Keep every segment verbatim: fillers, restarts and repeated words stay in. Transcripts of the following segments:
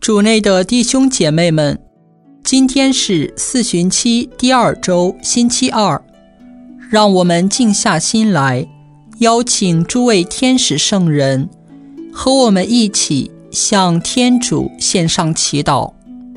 主内的弟兄姐妹们，今天是四旬期第二周星期二，让我们静下心来，邀请诸位天使圣人和我们一起向天主献上祈祷。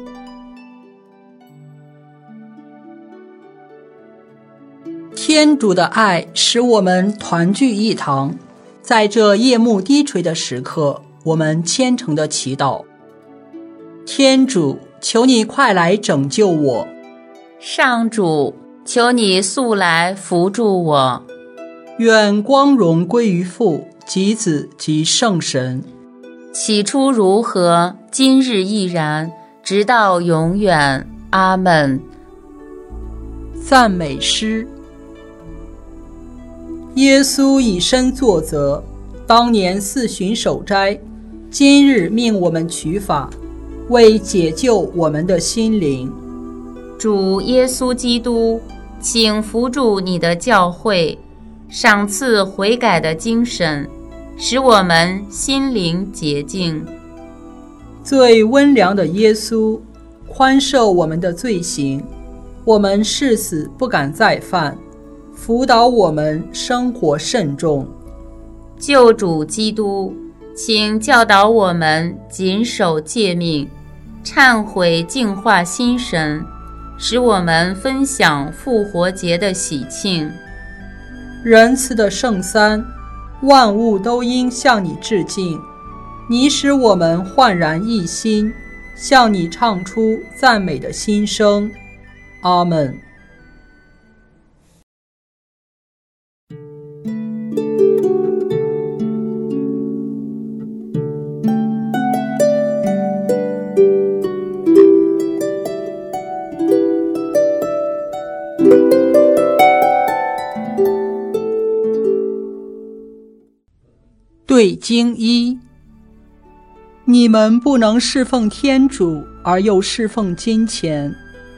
天主的爱使我们团聚一堂，在这夜幕低垂的时刻，我们虔诚的祈祷。天主，求你快来拯救我。 上主，求你速来扶助我。 愿光荣归于父及子及圣神。 起初如何，今日亦然，直到永远。阿们。 赞美诗。耶稣以身作则，当年四旬守斋，今日命我们取法，为解救我们的心灵。 主耶稣基督，请扶助你的教会，赏赐悔改的精神，使我们心灵洁净。 最温良的耶稣，宽赦我们的罪行，我们誓死不敢再犯，辅导我们生活慎重。 救主基督，请教导我们谨守诫命，忏悔净化心神，使我们分享复活节的喜庆。 仁慈的圣三，万物都应向你致敬，你使我们焕然一新，向你唱出赞美的心声。阿们。对经一，你们不能侍奉天主而又侍奉金钱。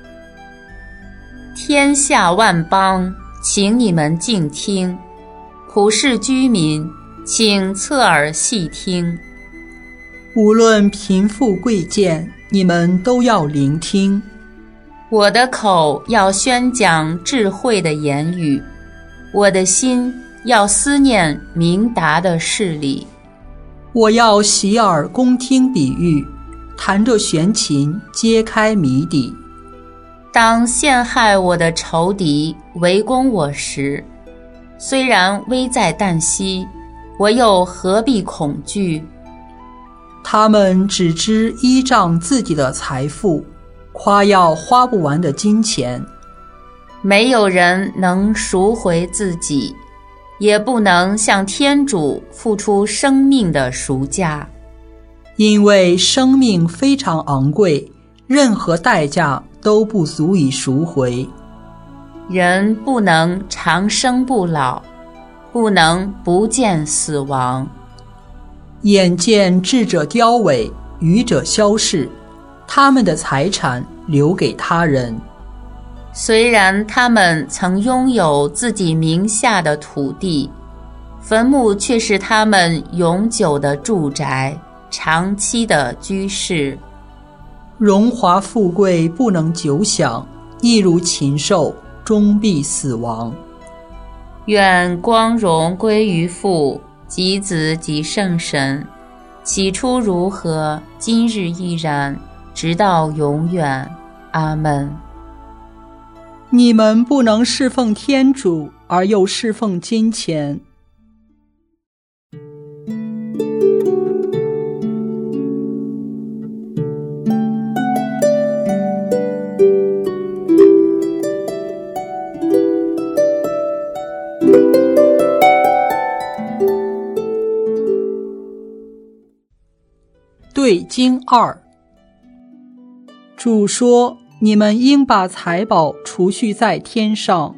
天下万邦，请你们静听；普世居民，请侧耳细听。 无论贫富贵贱，你们都要聆听。 我的口要宣讲智慧的言语，我的心要思念明达的事理。 我要洗耳恭听比喻，弹着弦琴揭开谜底。 当陷害我的仇敌围攻我时，虽然危在旦夕，我又何必恐惧？ 他们只知依仗自己的财富，夸耀花不完的金钱。 没有人能赎回自己，也不能向天主付出生命的赎价。 因为生命非常昂贵，任何代价都不足以赎回。 人不能长生不老，不能不见死亡。 眼见智者凋萎，愚者消逝，他们的财产留给他人。 虽然他们曾拥有自己名下的土地，坟墓却是他们永久的住宅，长期的居室。 荣华富贵不能久享，一如禽兽，终必死亡。 愿光荣归于父及子及圣神，起初如何，今日亦然，直到永远。阿们。 你们不能侍奉天主而又侍奉金钱。对经二，主说，你们应把财宝储蓄在天上。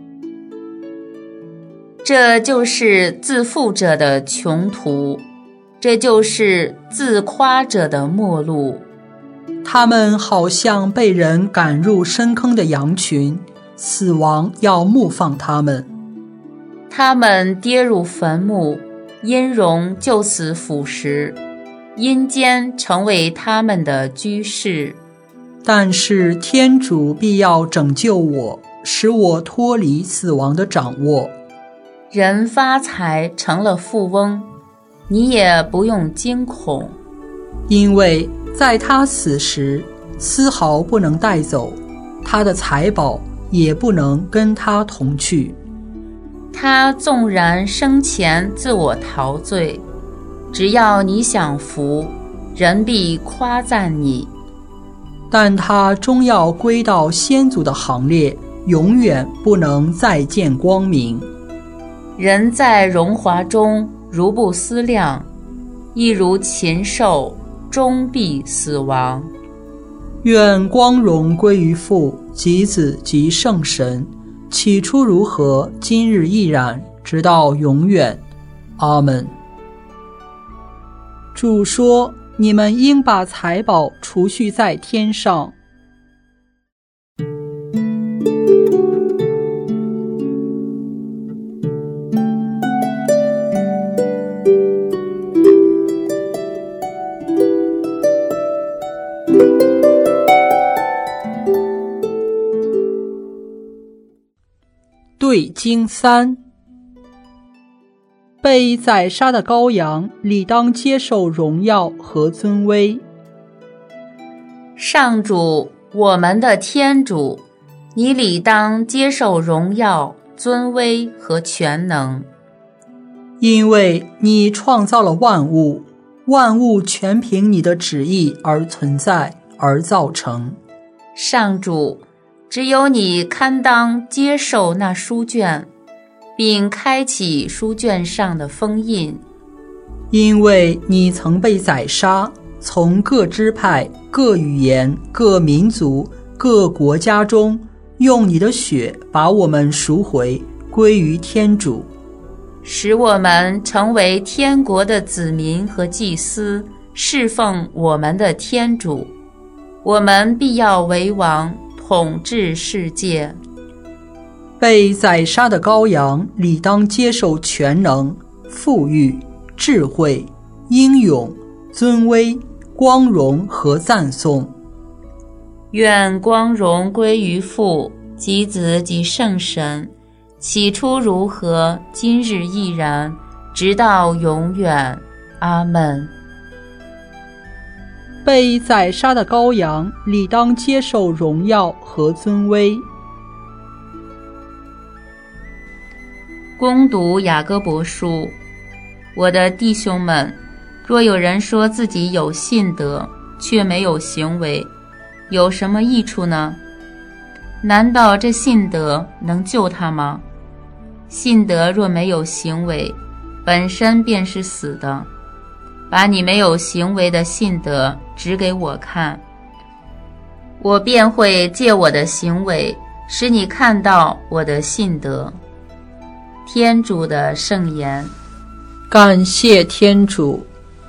这就是自负者的穷途，这就是自夸者的末路。 他们好像被人赶入深坑的羊群，死亡要牧放他们。 他们跌入坟墓，音容就此腐蚀。 阴间成为他们的居室。 但是天主必要拯救我，使我脱离死亡的掌握。 人发财成了富翁，你也不用惊恐， 因为在他死时，丝毫不能带走，他的财宝也不能跟他同去。 他纵然生前自我陶醉，只要你享福，人必夸赞你。 但他终要归到先祖的行列，永远不能再见光明。 人在荣华中如不思量，亦如禽兽，终必死亡。 愿光荣归于父及子及圣神，起初如何，今日亦然，直到永远。阿们。主说，你们应把财宝储蓄在天上。对经三，被宰杀的羔羊理当接受荣耀和尊威。 上主，我们的天主，你理当接受荣耀、尊威和全能， 因为你创造了万物，万物全凭你的旨意而存在而造成。 上主，只有你堪当接受那书卷，并开启书卷上的封印， 因为你曾被宰杀，从各支派、各语言、各民族、各国家中，用你的血把我们赎回，归于天主， 使我们成为天国的子民和祭司，侍奉我们的天主。我们必要为王，统治世界。 被宰杀的羔羊理当接受全能、富裕、智慧、英勇、尊威、光荣和赞颂。 愿光荣归于父及子及圣神，起初如何，今日亦然，直到永远。阿们。 被宰杀的羔羊理当接受荣耀和尊威。 恭读雅各伯书，我的弟兄们，若有人说自己有信德，却没有行为，有什么益处呢？难道这信德能救他吗？信德若没有行为，本身便是死的。把你没有行为的信德指给我看，我便会借我的行为，使你看到我的信德。天主的圣言。 感谢天主。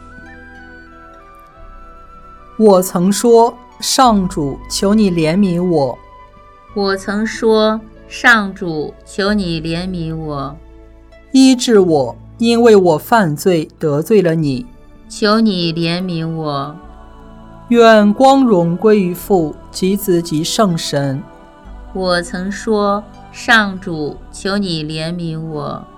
我曾说，上主，求你怜悯我。 我曾说，上主，求你怜悯我。 医治我，因为我犯罪得罪了你。 求你怜悯我。 愿光荣归于父及子及圣神。 我曾说，上主，求你怜悯我。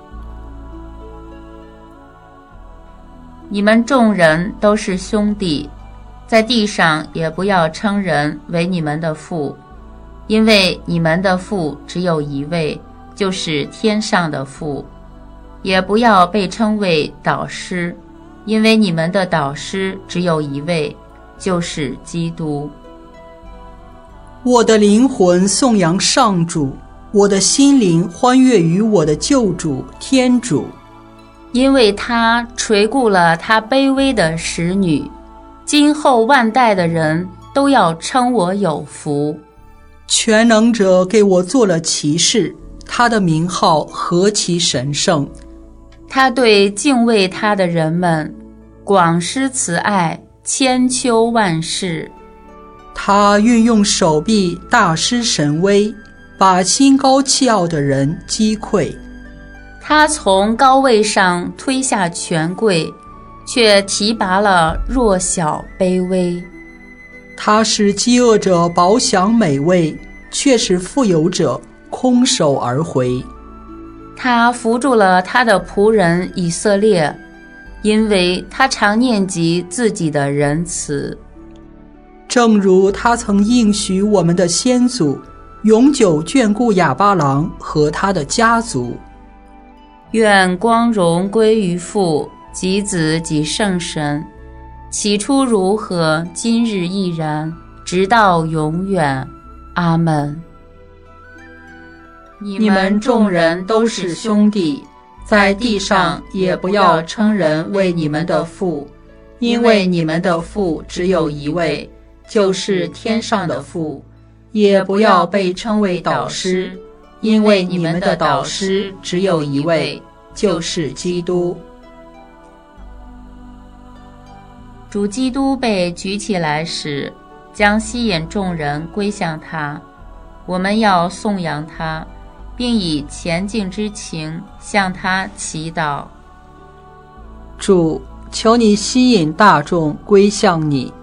你们众人都是兄弟，在地上也不要称人为你们的父，因为你们的父只有一位，就是天上的父。也不要被称为导师，因为你们的导师只有一位，就是基督。 我的灵魂颂扬上主，我的心灵欢悦于我的救主天主， 因为他垂顾了他卑微的使女，今后万代的人都要称我有福。 全能者给我做了骑士，他的名号何其神圣。 他对敬畏他的人们广施慈爱，千秋万世。 他运用手臂大施神威，把心高气傲的人击溃。 他从高位上推下权贵， 却提拔了弱小卑微。 他使饥饿者饱享美味，却使富有者空手而回。 他扶助了他的仆人以色列，因为他常念及自己的仁慈。 正如他曾应许我们的先祖，永久眷顾亚巴郎和他的家族。 愿光荣归于父及子及圣神，起初如何，今日亦然，直到永远。阿们。你们众人都是兄弟，在地上也不要称人为你们的父，因为你们的父只有一位，就是天上的父。也不要被称为导师，因为你们的导师只有一位，就是基督。主基督被举起来时，将吸引众人归向他。我们要颂扬他，并以虔敬之情向他祈祷。 主，求你吸引大众归向你。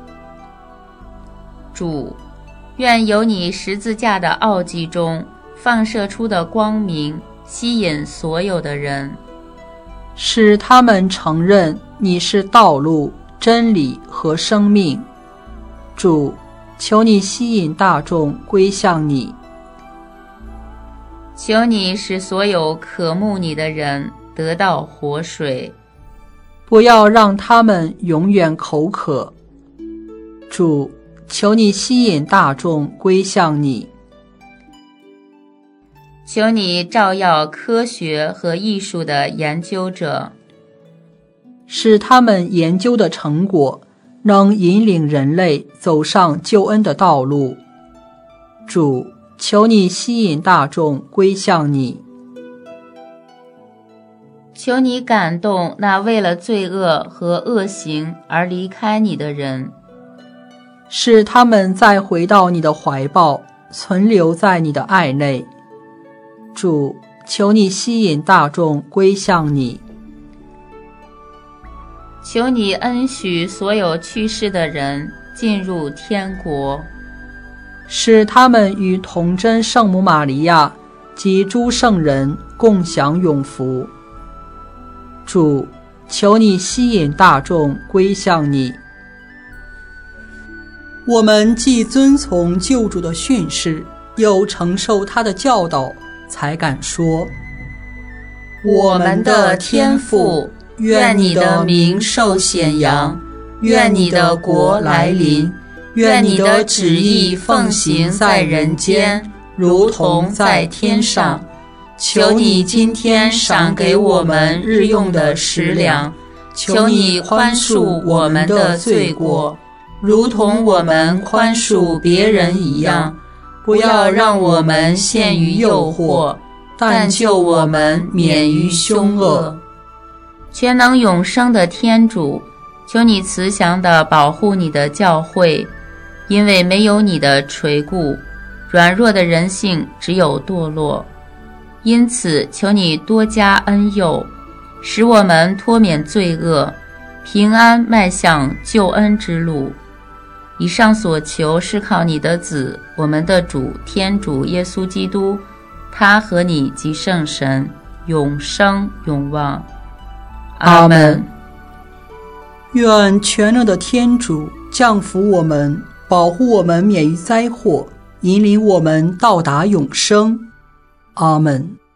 主，愿由你十字架的奥迹中放射出的光明吸引所有的人， 使他们承认你是道路、真理和生命。主，求你吸引大众归向你。 求你使所有渴慕你的人得到活水， 不要让他们永远口渴。主，求你吸引大众归向你。 求你照耀科学和艺术的研究者， 使他们研究的成果能引领人类走上救恩的道路。主，求你吸引大众归向你。 求你感动那为了罪恶和恶行而离开你的人， 使他们再回到你的怀抱，存留在你的爱内。主，求你吸引大众归向你。 求你恩许所有去世的人进入天国， 使他们与童真圣母玛利亚及诸圣人共享永福。主，求你吸引大众归向你。我们既遵从救主的训示，又承受他的教导，才敢说： 我们的天父，愿你的名受显扬，愿你的国来临，愿你的旨意奉行在人间，如同在天上。求你今天赏给我们日用的食粮，求你宽恕我们的罪过，如同我们宽恕别人一样。不要让我们陷于诱惑，但救我们免于凶恶。全能永生的天主，求你慈祥地保护你的教会，因为没有你的垂顾，软弱的人性只有堕落。因此求你多加恩佑，使我们脱免罪恶，平安迈向救恩之路。以上所求是靠你的子，我们的主天主耶稣基督，他和你及圣神永生永旺。阿们。 愿全能的天主降福我们，保护我们免于灾祸，引领我们到达永生。阿们。